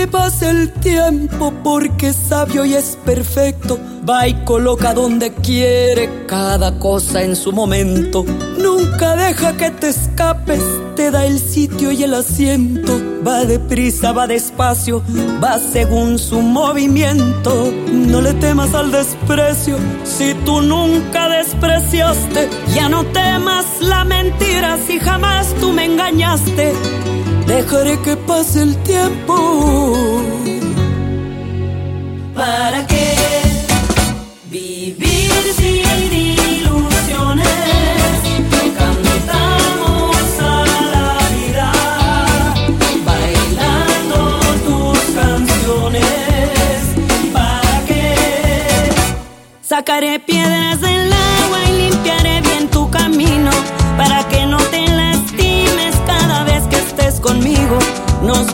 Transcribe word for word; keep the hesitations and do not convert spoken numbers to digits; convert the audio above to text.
que pase el tiempo, porque es sabio y es perfecto. Va y coloca donde quiere cada cosa en su momento. Nunca deja que te escapes, te da el sitio y el asiento. Va deprisa, va despacio, va según su movimiento. No le temas al desprecio, si tú nunca despreciaste. Ya no temas la mentira, si jamás tú me engañaste. Dejaré que pase el tiempo. ¿Para qué vivir sin ilusiones? Cantamos a la vida, bailando tus canciones. ¿Para qué? Sacaré piedras del agua y limpiaré bien tu camino, para que no te lastimes cada vez que estés conmigo. Nos